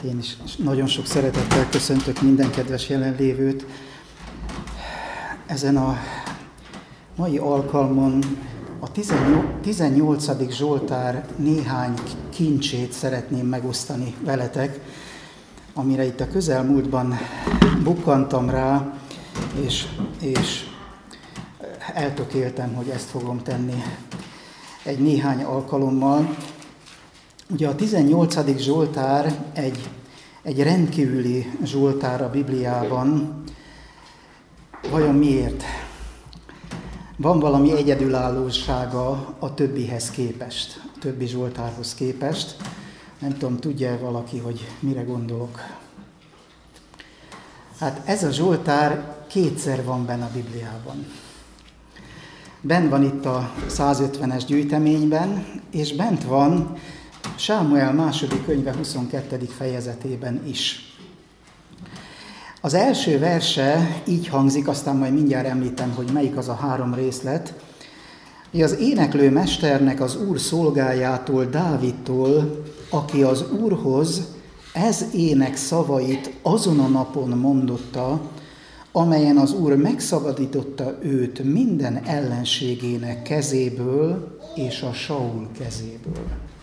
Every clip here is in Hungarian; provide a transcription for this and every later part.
Én is nagyon sok szeretettel köszöntök minden kedves jelenlévőt. Ezen a mai alkalmon a 18. Zsoltár néhány kincsét szeretném megosztani veletek, amire itt a közelmúltban bukkantam rá, és eltökéltem, hogy ezt fogom tenni egy néhány alkalommal. Ugye a 18. Zsoltár egy rendkívüli zsoltár a Bibliában. Vajon miért? Van valami egyedülállósága a többihez képest, a többi zsoltárhoz képest. Nem tudom, tudja-e valaki, hogy mire gondolok? Hát ez a zsoltár kétszer van benne a Bibliában. Bent van itt a 150-es gyűjteményben, és bent van Sámuel második könyve 22. fejezetében is. Az első verse így hangzik, aztán majd mindjárt említem, hogy melyik az a 3 részlet. Az éneklő mesternek, az Úr szolgájától, Dávidtól, aki az Úrhoz ez ének szavait azon a napon mondotta, amelyen az Úr megszabadította őt minden ellenségének kezéből és a Saul kezéből.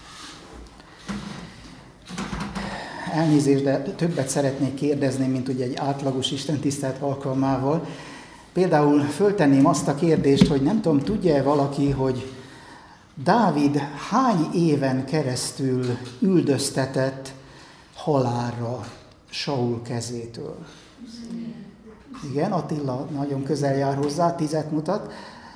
Elnézést, de többet szeretnék kérdezni, mint ugye egy átlagos istentisztelet alkalmával. Például föltenném azt a kérdést, hogy nem tudom, tudja-e valaki, hogy Dávid hány éven keresztül üldöztetett halálra Saul kezétől? Igen, Attila nagyon közel jár hozzá, 10 mutat.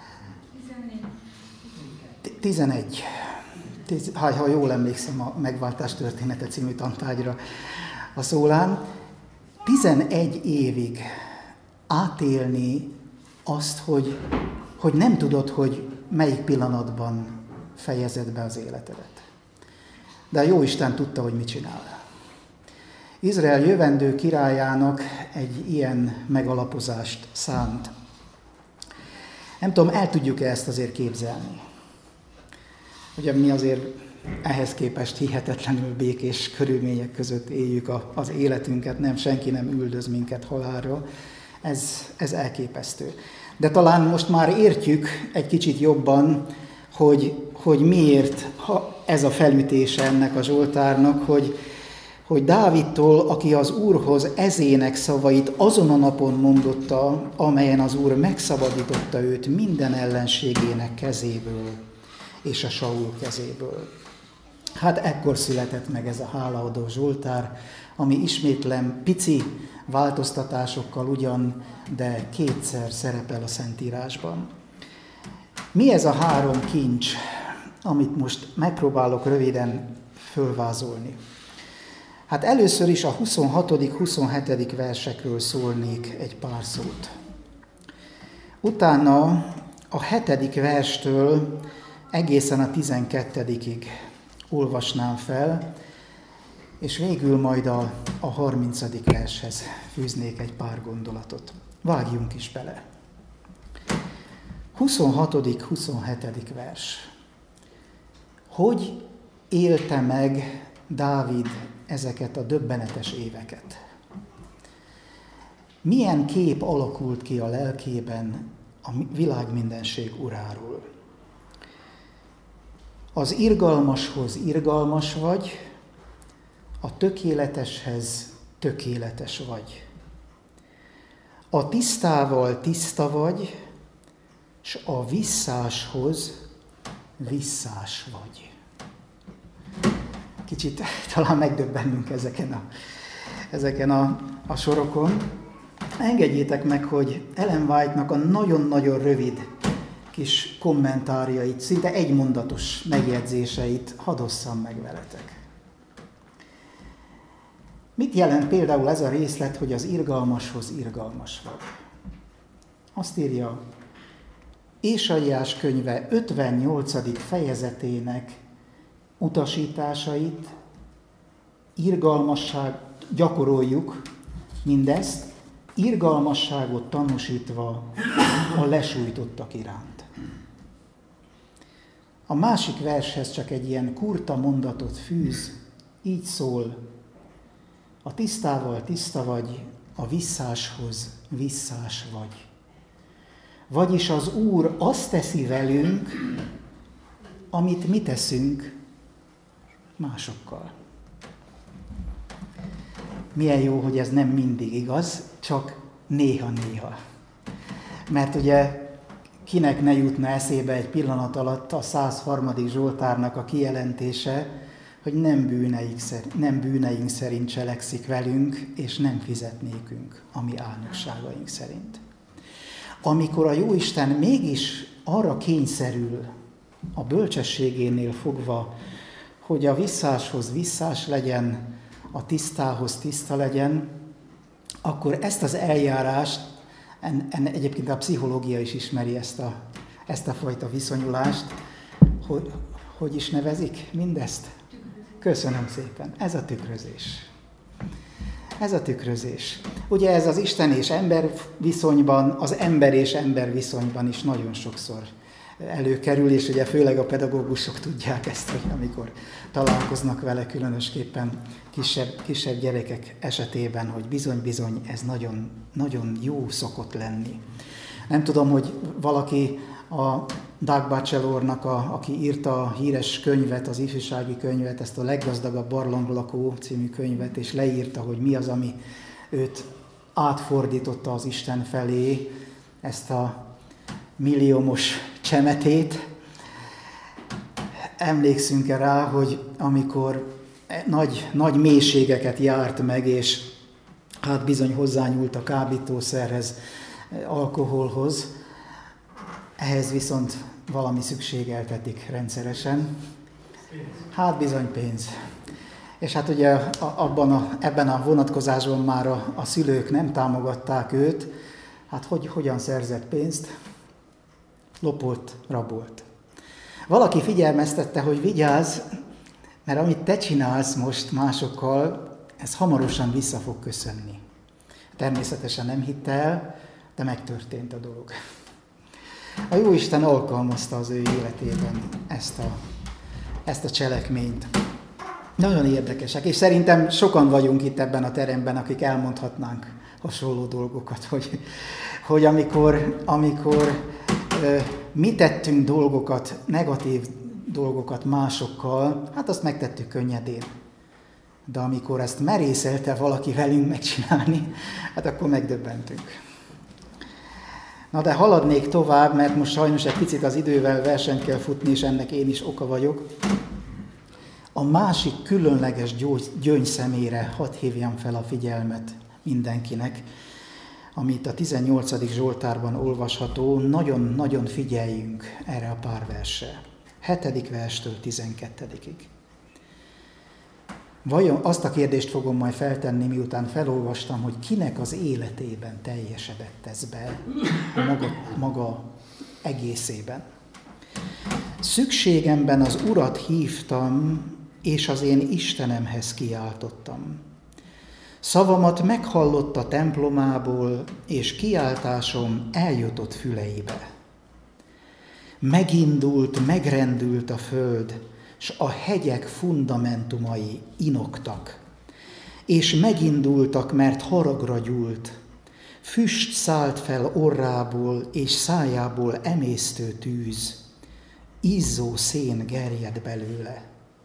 11. Ha jól emlékszem a Megváltás története című tantárgyra a szólán. 11 évig átélni azt, hogy nem tudod, hogy melyik pillanatban fejezed be az életedet. De a Jóisten tudta, hogy mit csinál. Izrael jövendő királyának egy ilyen megalapozást szánt. Nem tudom, el tudjuk-e ezt azért képzelni? Ugye mi azért ehhez képest hihetetlenül békés körülmények között éljük az életünket, senki nem üldöz minket halálra. Ez elképesztő. De talán most már értjük egy kicsit jobban, hogy miért ez a felütése ennek a zsoltárnak, hogy Dávidtól, aki az Úrhoz ez ének szavait azon a napon mondotta, amelyen az Úr megszabadította őt minden ellenségének kezéből és a Saul kezéből. Hát ekkor született meg ez a hálaadó zsoltár, ami ismétlem pici változtatásokkal ugyan, de kétszer szerepel a Szentírásban. Mi ez a 3 kincs, amit most megpróbálok röviden fölvázolni? Hát először is a 26.-27. versekről szólnék egy pár szót. Utána a 7. verstől egészen a 12-ig olvasnám fel, és végül majd a 30. vershez fűznék egy pár gondolatot. Vágjunk is bele. 26.-27. vers. Hogy élte meg Dávid ezeket a döbbenetes éveket? Milyen kép alakult ki a lelkében a világmindenség uráról? Az irgalmashoz irgalmas vagy, a tökéleteshez tökéletes vagy. A tisztával tiszta vagy, s a visszáshoz visszás vagy. Kicsit talán megdöbbennünk ezeken a sorokon. Engedjétek meg, hogy Ellen White-nak a nagyon-nagyon rövid kis kommentárjait, szinte egymondatos megjegyzéseit hadd osszam meg veletek. Mit jelent például ez a részlet, hogy az irgalmashoz irgalmas vagy? Azt írja Ézsaiás könyve 58. fejezetének utasításait, gyakoroljuk mindezt, irgalmasságot tanúsítva a lesújtottak iránt. A másik vershez csak egy ilyen kurta mondatot fűz, így szól: A tisztával tiszta vagy, a visszáshoz visszás vagy. Vagyis az Úr azt teszi velünk, amit mi teszünk másokkal. Milyen jó, hogy ez nem mindig igaz, csak néha-néha. Mert ugye kinek ne jutna eszébe egy pillanat alatt a 103. Zsoltárnak a kijelentése, hogy nem bűneink szerint cselekszik velünk, és nem fizet nékünk a mi álnokságaink szerint. Amikor a Jóisten mégis arra kényszerül, a bölcsességénél fogva, hogy a visszáshoz visszás legyen, a tisztához tiszta legyen, akkor ezt az eljárást, egyébként a pszichológia is ismeri ezt a fajta viszonyulást, hogy is nevezik mindezt? Köszönöm szépen. Ez a tükrözés. Ez a tükrözés. Ugye ez az Isten és ember viszonyban, az ember és ember viszonyban is nagyon sokszor előkerül, és ugye főleg a pedagógusok tudják ezt, hogy amikor találkoznak vele, különösképpen kisebb gyerekek esetében, hogy bizony-bizony ez nagyon, nagyon jó szokott lenni. Nem tudom, hogy valaki a Doug Batchelornak, aki írta a híres könyvet, az ifjúsági könyvet, ezt a Leggazdagabb barlanglakó című könyvet, és leírta, hogy mi az, ami őt átfordította az Isten felé, ezt a milliómos csemetét. Emlékszünk-e rá, hogy amikor nagy mélységeket járt meg, és hát bizony hozzányúlt a kábítószerhez, alkoholhoz, ehhez viszont valami szükségeltetik rendszeresen. Hát bizony pénz. És hát ugye ebben a vonatkozásban már a szülők nem támogatták őt. Hát hogyan szerzett pénzt? Lopott, rabolt. Valaki figyelmeztette, hogy vigyázz, mert amit te csinálsz most másokkal, ez hamarosan vissza fog köszönni. Természetesen nem hitte el, de megtörtént a dolog. A Jóisten alkalmazta az ő életében ezt a cselekményt. Nagyon érdekesek, és szerintem sokan vagyunk itt ebben a teremben, akik elmondhatnánk hasonló dolgokat, hogy amikor mi tettünk dolgokat, negatív dolgokat másokkal, hát azt megtettük könnyedén. De amikor ezt merészelte valaki velünk megcsinálni, hát akkor megdöbbentünk. Na de haladnék tovább, mert most sajnos egy picit az idővel versenyt kell futni, és ennek én is oka vagyok. A másik különleges gyöngyszemére hadd hívjam fel a figyelmet mindenkinek, amit a 18. Zsoltárban olvasható, nagyon-nagyon figyeljünk erre a pár versre. 7. verstől 12-ig. Vajon azt a kérdést fogom majd feltenni, miután felolvastam, hogy kinek az életében teljesedett ez be maga egészében. Szükségemben az Urat hívtam, és az én Istenemhez kiáltottam. Szavamat meghallotta templomából, és kiáltásom eljutott füleibe. Megindult, megrendült a föld, s a hegyek fundamentumai inogtak. És megindultak, mert haragra gyúlt. Füst szállt fel orrából, és szájából emésztő tűz. Izzó szén gerjed belőle.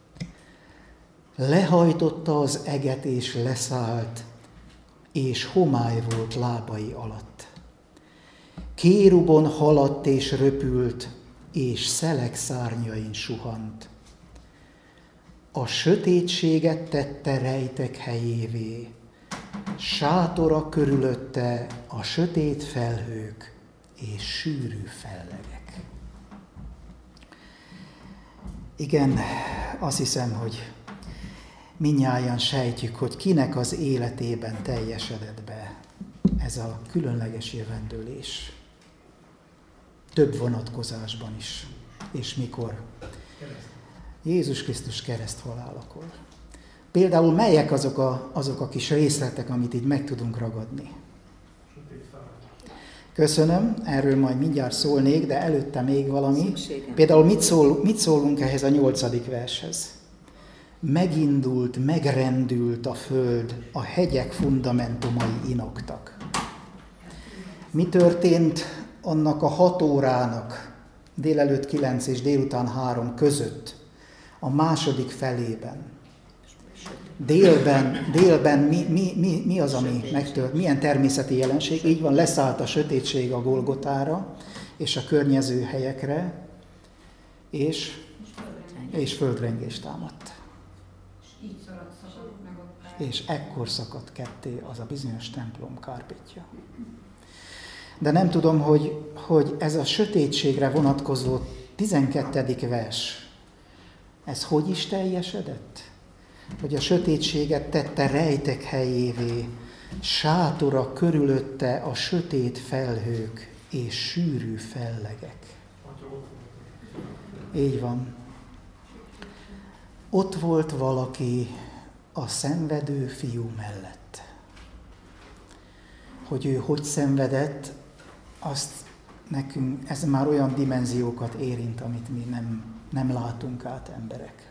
Lehajtotta az eget, és leszállt, és homály volt lábai alatt. Kérubon haladt és röpült, és szelek szárnyain suhant. A sötétséget tette rejtek helyévé, sátora körülötte a sötét felhők és sűrű fellegek. Igen, azt hiszem, hogy mindnyájan sejtjük, hogy kinek az életében teljesedett be ez a különleges jövendőlés. Több vonatkozásban is. És mikor? Jézus Krisztus kereszthalálakor. Például melyek azok a kis részletek, amit így meg tudunk ragadni? Köszönöm, erről majd mindjárt szólnék, de előtte még valami. Például mit szólunk ehhez a 8. vershez? megindult, megrendült a föld, a hegyek fundamentumai inogtak. Mi történt annak a 6 órának, délelőtt 9 és délután 3 között, a második felében? Délben mi az, ami megtört? Milyen természeti jelenség? Így van, leszállt a sötétség a Golgotára és a környező helyekre, és földrengés támadt. És ekkor szakadt ketté az a bizonyos templom kárpitja. De nem tudom, hogy ez a sötétségre vonatkozó 12. vers, ez hogy is teljesedett? Hogy a sötétséget tette rejtek helyévé, sátora körülötte a sötét felhők és sűrű fellegek. Így van. Ott volt valaki a szenvedő fiú mellett. Hogy ő hogy szenvedett, azt nekünk, ez már olyan dimenziókat érint, amit mi nem látunk át, emberek.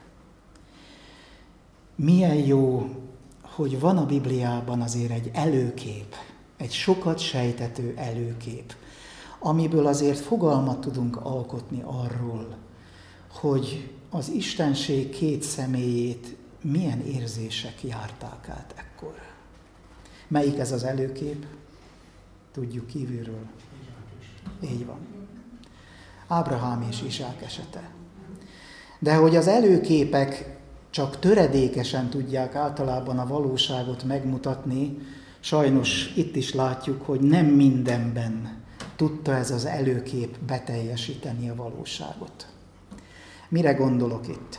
Milyen jó, hogy van a Bibliában azért egy előkép, egy sokat sejtető előkép, amiből azért fogalmat tudunk alkotni arról, hogy az Istenség 2 személyét milyen érzések járták át ekkor. Melyik ez az előkép? Tudjuk kívülről. Így van. Ábrahám és Izsák esete. De hogy az előképek csak töredékesen tudják általában a valóságot megmutatni, sajnos itt is látjuk, hogy nem mindenben tudta ez az előkép beteljesíteni a valóságot. Mire gondolok itt?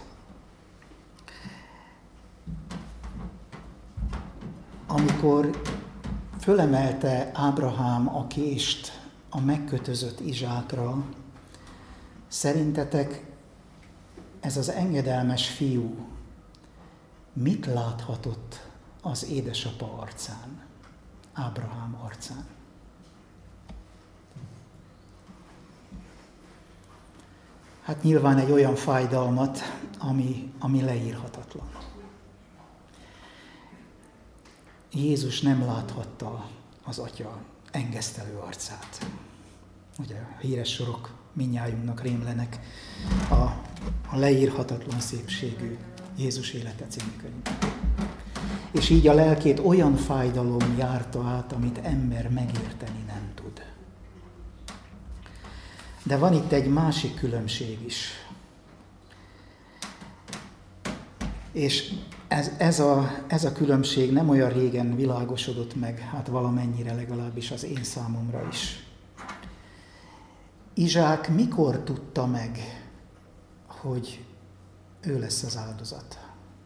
Amikor fölemelte Ábrahám a kést a megkötözött Izsákra, szerintetek ez az engedelmes fiú mit láthatott az édesapa arcán, Ábrahám arcán? Hát nyilván egy olyan fájdalmat, ami leírhatatlan. Jézus nem láthatta az atya engesztelő arcát. Ugye a híres sorok mindnyájunknak rémlenek a leírhatatlan szépségű Jézus élete című könyvben. És így a lelkét olyan fájdalom járta át, amit ember megérteni nem tud. De van itt egy másik különbség is. És ez a különbség nem olyan régen világosodott meg, hát valamennyire legalábbis az én számomra is. Izsák mikor tudta meg, hogy ő lesz az áldozat?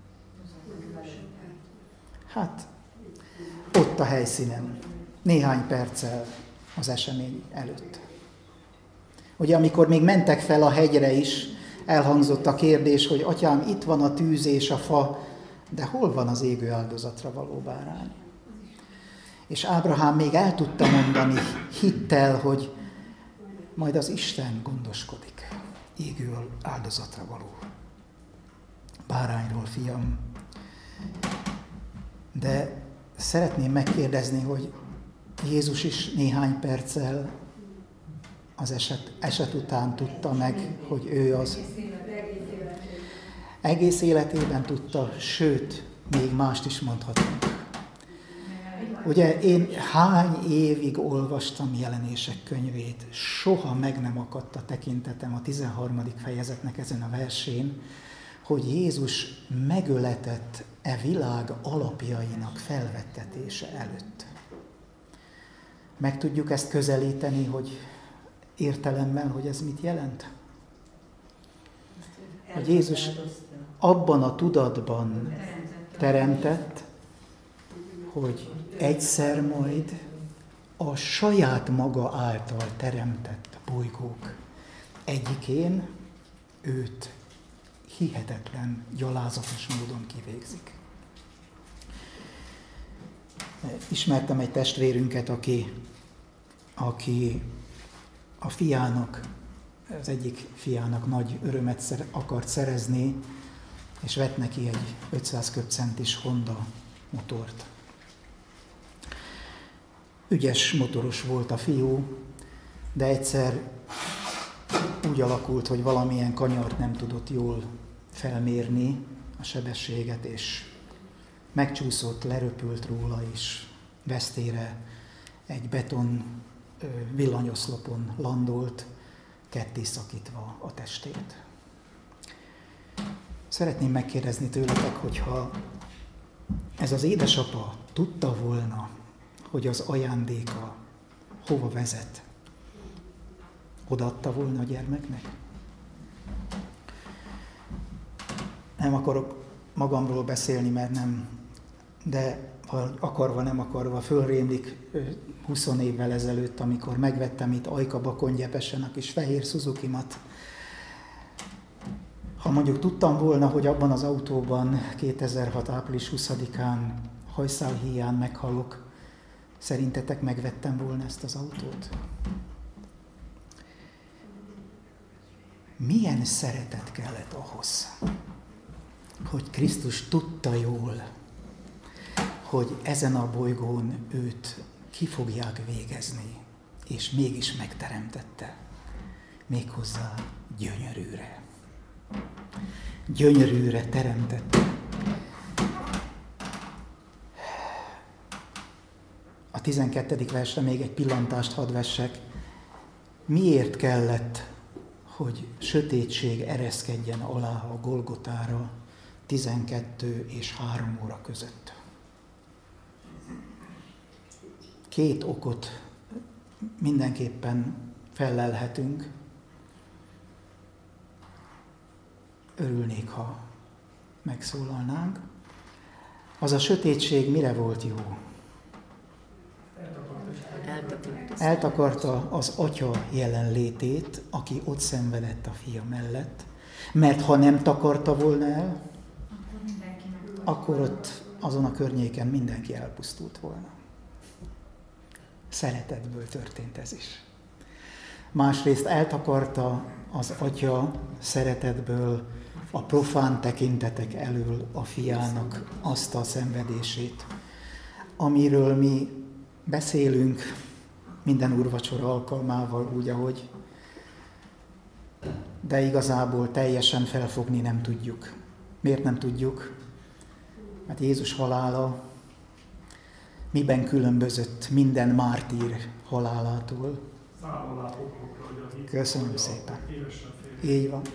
Hát ott a helyszínen, néhány perccel az esemény előtt. Ugye amikor még mentek fel a hegyre is, elhangzott a kérdés, hogy atyám, itt van a tűz és a fa, de hol van az égő áldozatra való bárány? És Ábrahám még el tudta mondani hittel, hogy majd az Isten gondoskodik égő áldozatra való bárányról, fiam. De szeretném megkérdezni, hogy Jézus is néhány perccel az eset után tudta meg, hogy ő az. Egész életében tudta, sőt, még mást is mondhatunk. Ugye én hány évig olvastam Jelenések könyvét, soha meg nem akadt a tekintetem a 13. fejezetnek ezen a versén, hogy Jézus megöletett világ alapjainak felvettetése előtt. Meg tudjuk ezt közelíteni, hogy értelemmel, hogy ez mit jelent? Hogy Jézus abban a tudatban teremtett, hogy egyszer majd a saját maga által teremtett bolygók egyikén őt hihetetlen, gyalázatos módon kivégzik. Ismertem egy testvérünket, aki a fiának, az egyik fiának nagy örömet akart szerezni, és vett neki egy 500 köbcentis Honda motort. Ügyes motoros volt a fiú, de egyszer úgy alakult, hogy valamilyen kanyart nem tudott jól felmérni a sebességet, és megcsúszott, leröpült róla, és vesztére egy beton villanyoszlopon landolt, ketté szakítva a testét. Szeretném megkérdezni tőletek, hogyha ez az édesapa tudta volna, hogy az ajándéka hova vezet, odaadta volna a gyermeknek? Nem akarok magamról beszélni, mert nem, de akarva, nem akarva fölrémlik 20 évvel ezelőtt, amikor megvettem itt Ajka-Bakon Gyepesen a kis fehér Suzuki-mat. Ha mondjuk tudtam volna, hogy abban az autóban 2006. április 20-án hajszálhíján meghalok, szerintetek megvettem volna ezt az autót? Milyen szeretet kellett ahhoz, hogy Krisztus tudta jól, hogy ezen a bolygón őt ki fogják végezni, és mégis megteremtette, méghozzá gyönyörűre. Gyönyörűre teremtette. A 12. versre még egy pillantást hadd vessek. Miért kellett, hogy sötétség ereszkedjen alá a Golgotára 12 és 3 óra között? 2 okot mindenképpen fellelhetünk. Örülnék, ha megszólalnánk. Az a sötétség mire volt jó? Eltakarta az atya jelenlétét, aki ott szenvedett a fia mellett, mert ha nem takarta volna el, akkor ott azon a környéken mindenki elpusztult volna. Szeretetből történt ez is. Másrészt eltakarta az atya szeretetből a profán tekintetek elől a fiának azt a szenvedését, amiről mi beszélünk minden úrvacsora alkalmával úgy, ahogy, de igazából teljesen felfogni nem tudjuk. Miért nem tudjuk? Mert Jézus halála miben különbözött minden mártír halálától? Köszönöm szépen. Így van.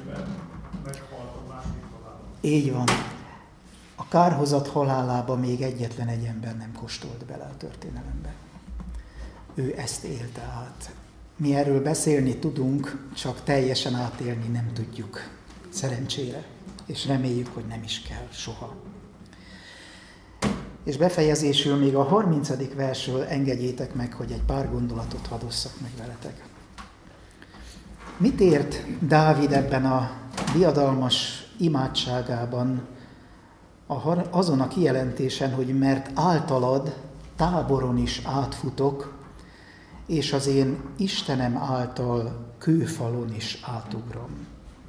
Így van. A kárhozat halálába még egyetlen egy ember nem kóstolt bele a történelembe. Ő ezt élte át. Mi erről beszélni tudunk, csak teljesen átélni nem tudjuk. Szerencsére. És reméljük, hogy nem is kell soha. És befejezésül még a 30. versről engedjétek meg, hogy egy pár gondolatot hadd osszak meg veletek. Mit ért Dávid ebben a diadalmas imádságában azon a kijelentésen, hogy mert általad táboron is átfutok, és az én Istenem által kőfalon is átugrom.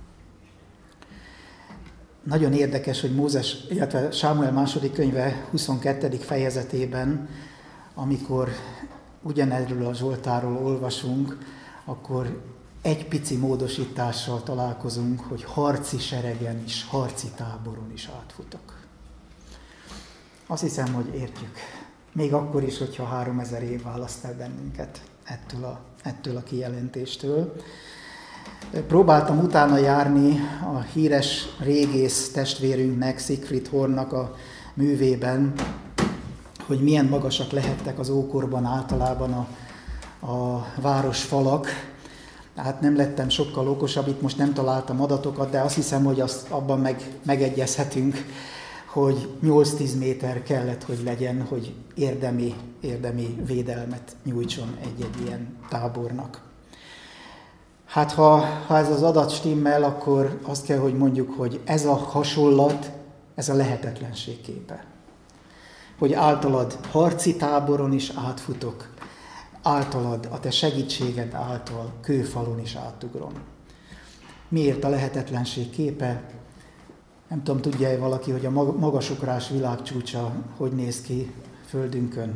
Nagyon érdekes, hogy Mózes, illetve Sámuel második könyve 22. fejezetében, amikor ugyanerről a Zsoltárról olvasunk, akkor egy pici módosítással találkozunk, hogy harci seregen is, harci táboron is átfutok. Azt hiszem, hogy értjük. Még akkor is, hogyha 3000 év választ el bennünket ettől a kijelentéstől. Próbáltam utána járni a híres régész testvérünknek, Siegfried Hornnak a művében, hogy milyen magasak lehettek az ókorban általában a városfalak. Hát nem lettem sokkal okosabb, itt most nem találtam adatokat, de azt hiszem, hogy abban megegyezhetünk, hogy 8-10 méter kellett, hogy legyen, hogy érdemi védelmet nyújtson egy-egy ilyen tábornak. Hát ha ez az adat stimmel, akkor azt kell, hogy mondjuk, hogy ez a hasonlat, ez a lehetetlenség képe. Hogy általad harci táboron is átfutok, általad, a te segítséged által kőfalon is átugrom. Miért a lehetetlenség képe? Nem tudom, tudja-e valaki, hogy a magasugrás világcsúcsa hogy néz ki Földünkön?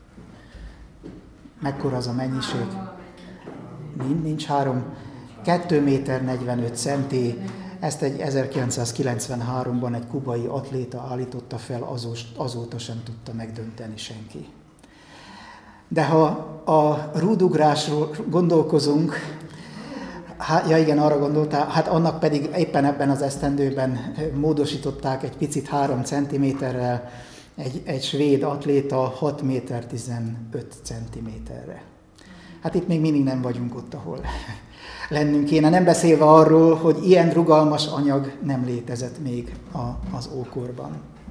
Mekkora az a mennyiség? Nincs 2 méter 45 centi. Ezt egy 1993-ban egy kubai atléta állította fel, azóta sem tudta megdönteni senki. De ha a rúdugrásról gondolkozunk, ja igen, arra gondoltál, hát annak pedig éppen ebben az esztendőben módosították egy picit 3 centiméterrel, egy svéd atléta 6 méter 15 centiméterre. Hát itt még mindig nem vagyunk ott, ahol lennünk kéne, nem beszélve arról, hogy ilyen rugalmas anyag nem létezett még az ókorban.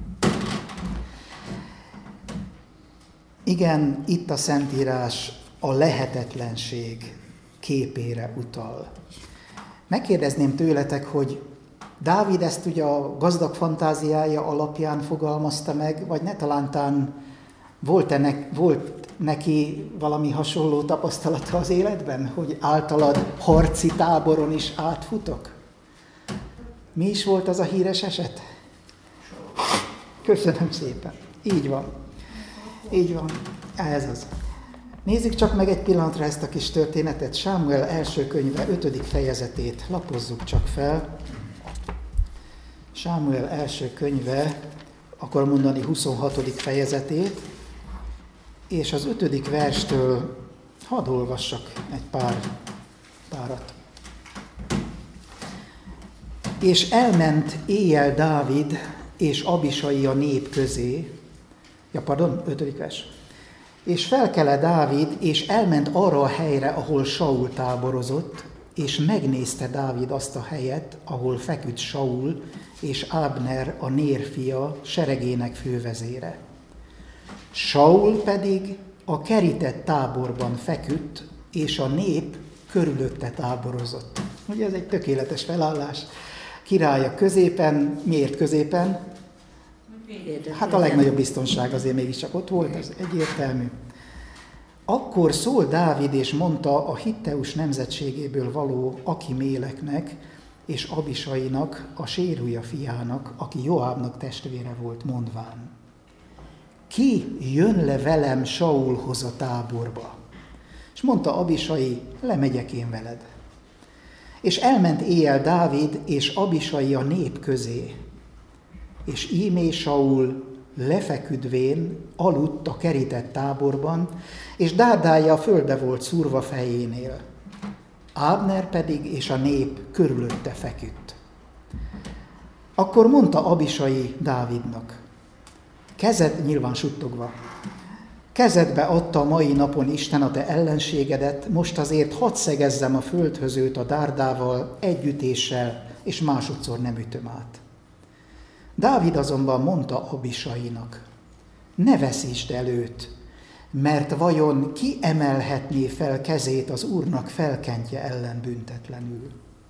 Igen, itt a Szentírás a lehetetlenség képére utal. Megkérdezném tőletek, hogy Dávid ezt ugye a gazdag fantáziája alapján fogalmazta meg, vagy ne talántán volt neki valami hasonló tapasztalata az életben, hogy általad harci táboron is átfutok? Mi is volt az a híres eset? Köszönöm szépen. Így van. Így van. Ez az. Nézzük csak meg egy pillanatra ezt a kis történetet. Sámuel első könyve 5. fejezetét lapozzuk csak fel. Sámuel első könyve, akarom mondani 26. fejezetét, és az 5. verstől hadd olvassak egy párat. És elment éjjel Dávid és Abisai a nép közé, 5. vers. És felkele Dávid, és elment arra a helyre, ahol Saul táborozott, és megnézte Dávid azt a helyet, ahol feküdt Saul és Ábner, a Nér fia, seregének fővezére. Saul pedig a kerített táborban feküdt, és a nép körülötte táborozott. Ugye ez egy tökéletes felállás. Királya középen, miért középen? Hát a legnagyobb biztonság azért mégiscsak ott volt, ez egyértelmű. Akkor szól Dávid, és mondta a Hitteus nemzetségéből való Akiméleknek és Abisainak, a Séruja fiának, aki Joábnak testvére volt, mondván: ki jön le velem Saulhoz a táborba? És mondta Abisai: lemegyek én veled. És elment éjjel Dávid és Abisai a nép közé, és íme Saul lefeküdvén aludt a kerített táborban, és dárdája a földbe volt szúrva fejénél. Ábner pedig és a nép körülötte feküdt. Akkor mondta Abisai Dávidnak: nyilván suttogva, kezedbe adta a mai napon Isten a te ellenségedet, most azért hadd szegezzem a földhöz őt a dárdával, egy ütéssel, és másodszor nem ütöm át. Dávid azonban mondta Abisainak: ne veszítsd előtt, mert vajon ki emelhetné fel kezét az Úrnak felkentje ellen büntetlenül?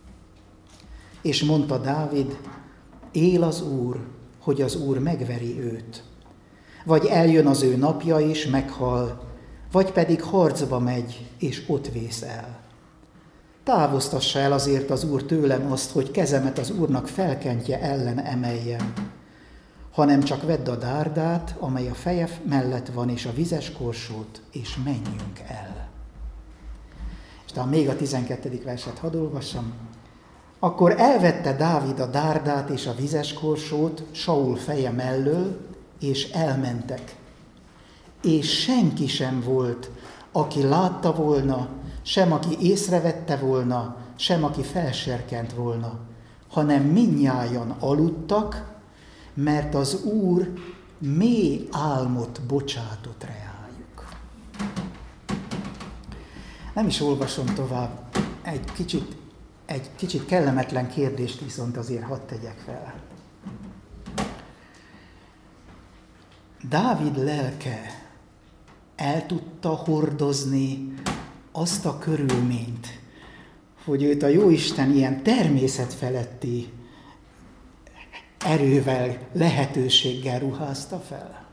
És mondta Dávid: él az Úr, hogy az Úr megveri őt. Vagy eljön az ő napja és meghal, vagy pedig harcba megy, és ott vész el. Távoztassa el azért az Úr tőlem azt, hogy kezemet az Úrnak felkentje ellen emeljem, hanem csak vedd a dárdát, amely a feje mellett van, és a vizes korsót, és menjünk el. És talán még a 12. verset hadd olvassam. Akkor elvette Dávid a dárdát és a vizes korsót Saul feje mellől, és elmentek. És senki sem volt, aki látta volna, sem aki észrevette volna, sem aki felserkent volna, hanem mindnyájan aludtak, mert az Úr mély álmot bocsátott reájuk. Nem is olvasom tovább, egy kicsit kellemetlen kérdést viszont azért hadd tegyek fel. Dávid lelke el tudta hordozni azt a körülményt, hogy őt a Jóisten ilyen természetfeletti erővel, lehetőséggel ruházta fel?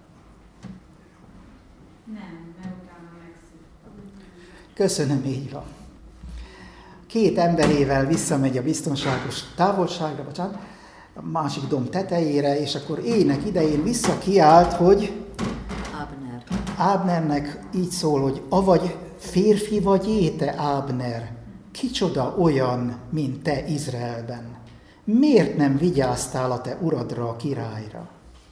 Nem, mert utána megszűnt. Köszönöm, így van. 2 emberével visszamegy a biztonságos távolságra, a másik domb tetejére, és akkor ének idején visszakiált, hogy Ábnernek így szól, hogy avagy férfi vagy éte, Ábner, kicsoda olyan, mint te Izraelben. Miért nem vigyáztál a te uradra, a királyra?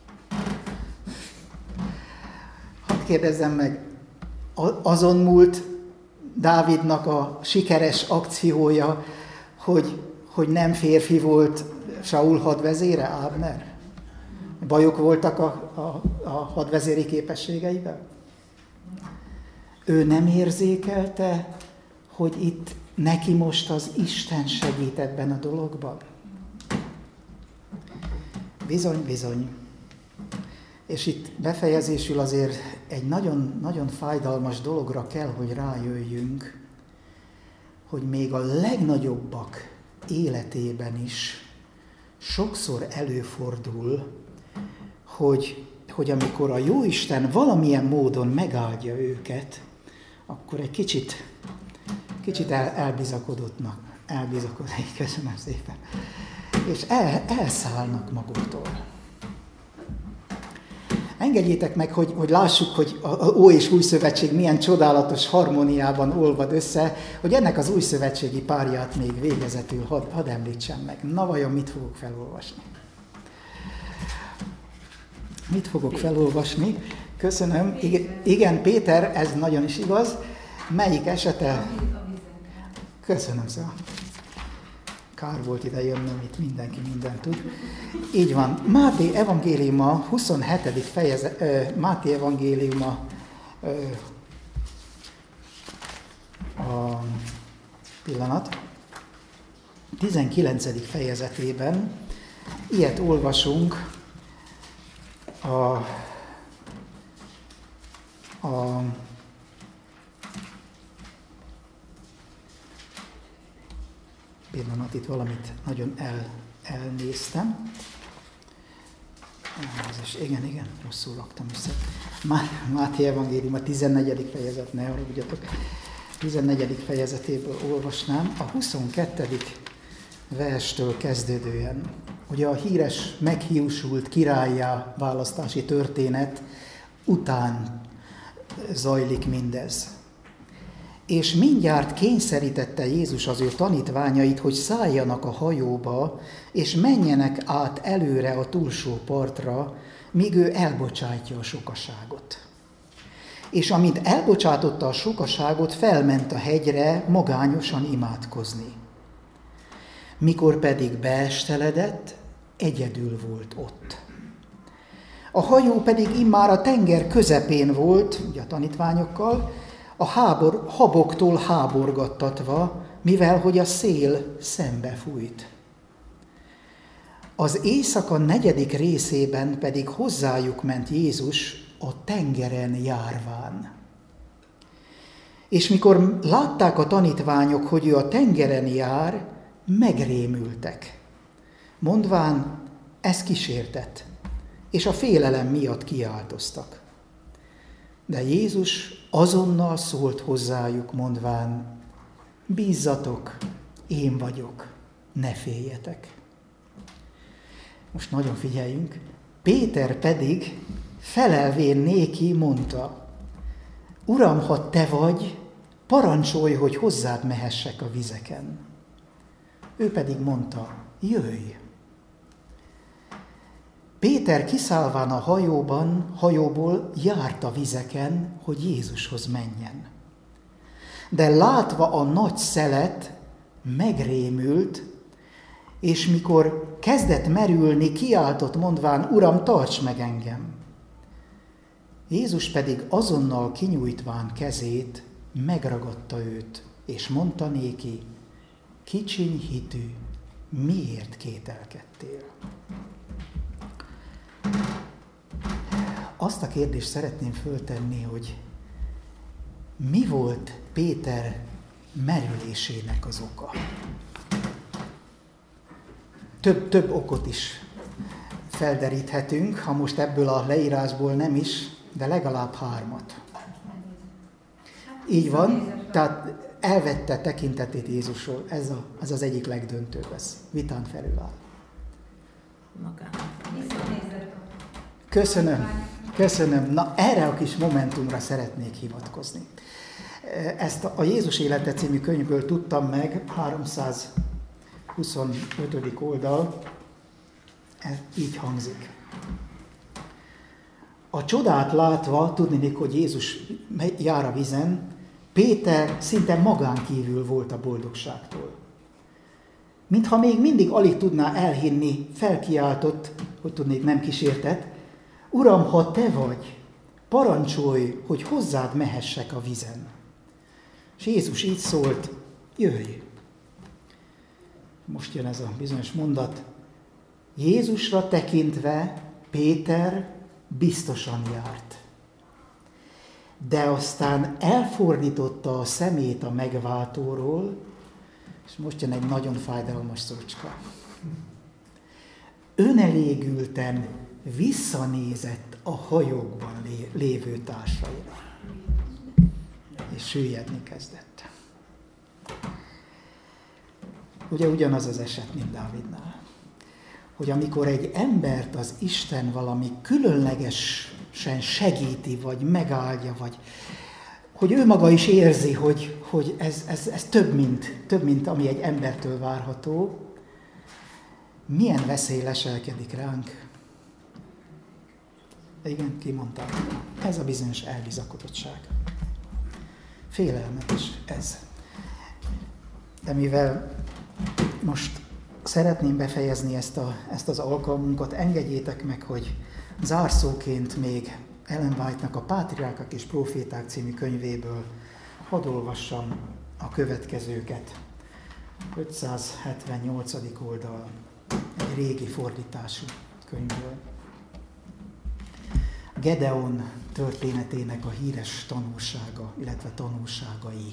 Hadd kérdezzem meg, azon múlt Dávidnak a sikeres akciója, hogy nem férfi volt Saul hadvezére, Ábner? Bajok voltak a hadvezéri képességeiben? Ő nem érzékelte, hogy itt neki most az Isten segít ebben a dologban? Bizony, bizony. És itt befejezésül azért egy nagyon, nagyon fájdalmas dologra kell, hogy rájöjjünk, hogy még a legnagyobbak életében is sokszor előfordul, hogy amikor a Jóisten valamilyen módon megáldja őket, akkor egy kicsit elbizakodottnak. Elbizakodik, köszönöm szépen. És elszállnak maguktól. Engedjétek meg, hogy lássuk, hogy az Ó és Új Szövetség milyen csodálatos harmóniában olvad össze, hogy ennek az új szövetségi párját még végezetül hadd említsem meg. Na vajon mit fogok felolvasni? Mit fogok felolvasni? Köszönöm. Igen, Péter, ez nagyon is igaz. Melyik esete? Köszönöm szépen. Kár volt ide jönnöm, itt mindenki mindent tud. Így van. Máté evangéliuma 27. fejezet, Máté evangéliuma a pillanat, 19. fejezetében ilyet olvasunk pillanat, itt valamit nagyon elnéztem. Igen, rosszul raktam össze. Máté evangélium a 14. fejezet, ne haragudjatok. 14. fejezetéből olvasnám, a 22. verstől kezdődően. Ugye a híres, meghiúsult királlyá választási történet után zajlik mindez. És mindjárt kényszerítette Jézus az ő tanítványait, hogy szálljanak a hajóba, és menjenek át előre a túlsó partra, míg ő elbocsátja a sokaságot. És amint elbocsátotta a sokaságot, felment a hegyre magányosan imádkozni. Mikor pedig beesteledett, egyedül volt ott. A hajó pedig immár a tenger közepén volt, ugye a tanítványokkal, a haboktól háborgattatva, mivel hogy a szél szembe fújt. Az éjszaka 4. részében pedig hozzájuk ment Jézus a tengeren járván. És mikor látták a tanítványok, hogy ő a tengeren jár, megrémültek, mondván, ez kísértet, és a félelem miatt kiáltoztak. De Jézus azonnal szólt hozzájuk, mondván, bízzatok, én vagyok, ne féljetek. Most nagyon figyeljünk. Péter pedig felelvén néki mondta, Uram, ha te vagy, parancsolj, hogy hozzád mehessek a vizeken. Ő pedig mondta, jöjj. Péter kiszállván a hajóból járt a vizeken, hogy Jézushoz menjen. De látva a nagy szelet, megrémült, és mikor kezdett merülni, kiáltott mondván, Uram, tarts meg engem! Jézus pedig azonnal kinyújtván kezét, megragadta őt, és mondta néki, kicsiny hitű, miért kételkedtél? Azt a kérdést szeretném föltenni, hogy mi volt Péter merülésének az oka? Több okot is felderíthetünk, ha most ebből a leírásból nem is, de legalább 3. Így van, tehát elvette tekintetét Jézusról, ez az egyik legdöntőbb, ez vitán felül áll. magának. Köszönöm. Na, erre a kis momentumra szeretnék hivatkozni. Ezt a Jézus élete című könyvből tudtam meg, 325. oldal, ez így hangzik. A csodát látva, tudniillik, hogy Jézus jár a vízen, Péter szinte magán kívül volt a boldogságtól. Mintha még mindig alig tudná elhinni, felkiáltott, hogy tudnék, nem kísértett, Uram, ha te vagy, parancsolj, hogy hozzád mehessek a vízen. És Jézus így szólt, jöjj. Most jön ez a bizonyos mondat. Jézusra tekintve Péter biztosan járt. De aztán elfordította a szemét a megváltóról, és most jön egy nagyon fájdalmas szócska. Önelégülten visszanézett a hajókban lévő társaira, és süllyedni kezdett. Ugye ugyanaz az eset, mint Dávidnál, hogy amikor egy embert az Isten valami különlegesen segíti, vagy megáldja, vagy hogy ő maga is érzi, hogy ez több, mint ami egy embertől várható, milyen veszély leselkedik ránk. Igen, kimondtam. Ez a bizonyos elbizakodottság. Félelmetes ez. De mivel most szeretném befejezni ezt az alkalmunkat, engedjétek meg, hogy zárszóként még Ellen White-nak a Pátriárkák és Próféták című könyvéből hadd olvassam a következőket. 578. oldal, egy régi fordítású könyvből. Gedeon történetének a híres tanúsága, illetve tanúságai.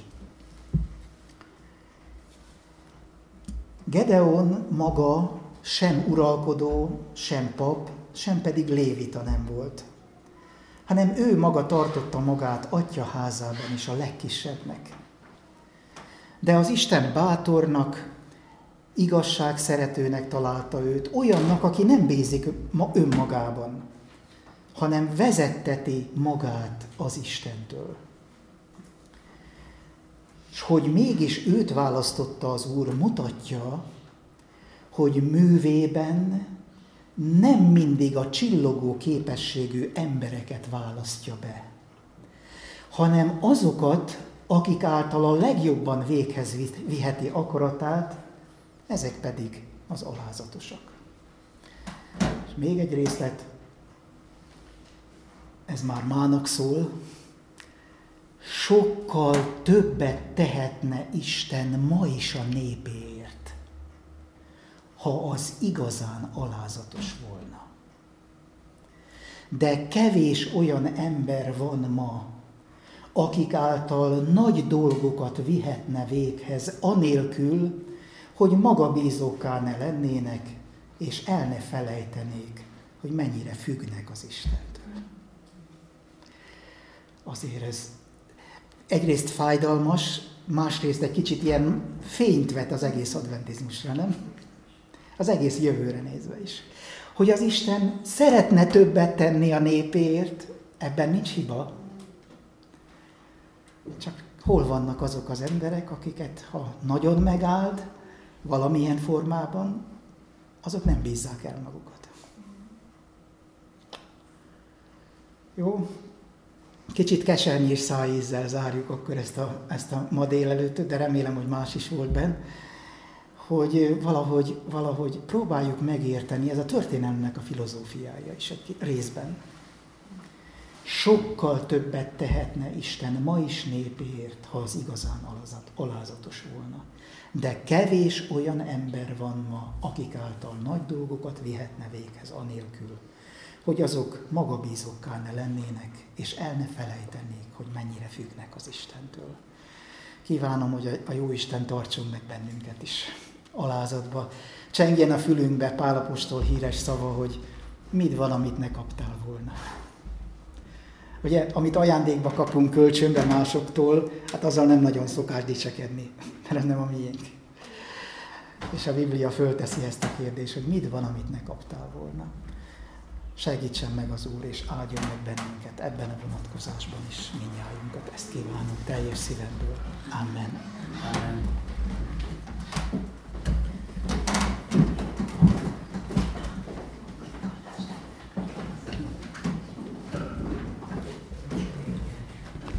Gedeon maga sem uralkodó, sem pap, sem pedig lévita nem volt, hanem ő maga tartotta magát atya házában is a legkisebbnek. De az Isten bátornak, igazságszeretőnek találta őt, olyannak, aki nem bízik önmagában, hanem vezetteti magát az Istentől. És hogy mégis őt választotta az Úr, mutatja, hogy művében nem mindig a csillogó képességű embereket választja be, hanem azokat, akik által a legjobban véghez viheti akaratát, ezek pedig az alázatosak. És még egy részlet, ez már mának szól, sokkal többet tehetne Isten ma is a népéért, ha az igazán alázatos volna. De kevés olyan ember van ma, akik által nagy dolgokat vihetne véghez, anélkül, hogy magabízókká ne lennének, és el ne felejtenék, hogy mennyire függnek az Istentől. Azért ez egyrészt fájdalmas, másrészt egy kicsit ilyen fényt vet az egész adventizmusra, nem? Az egész jövőre nézve is. Hogy az Isten szeretne többet tenni a népéért, ebben nincs hiba. Csak hol vannak azok az emberek, akiket, ha nagyon megáld valamilyen formában, azok nem bízzák el magukat. Jó? Kicsit kesernyés szájízzel zárjuk akkor ezt a ma délelőttöt, de remélem, hogy más is volt benne, hogy valahogy próbáljuk megérteni, ez a történelemnek a filozófiája is egy részben. Sokkal többet tehetne Isten ma is népéért, ha az igazán alázatos volna. De kevés olyan ember van ma, akik által nagy dolgokat vihetne véghez anélkül, hogy azok magabízókká ne lennének, és el ne felejtenék, hogy mennyire függnek az Istentől. Kívánom, hogy a Jóisten tartson meg bennünket is alázatba. Csengjen a fülünkbe Pál apostol híres szava, hogy mit van, amit ne kaptál volna. Ugye, amit ajándékba kapunk kölcsönbe másoktól, hát azzal nem nagyon szokás dicsekedni, mert ez nem a miénk. És a Biblia fölteszi ezt a kérdést, hogy mit van, amit ne kaptál volna. Segítsen meg az Úr, és áldjon meg bennünket ebben a vonatkozásban is, mindnyájunkat. Ezt kívánunk teljes szívemből. Amen. Amen.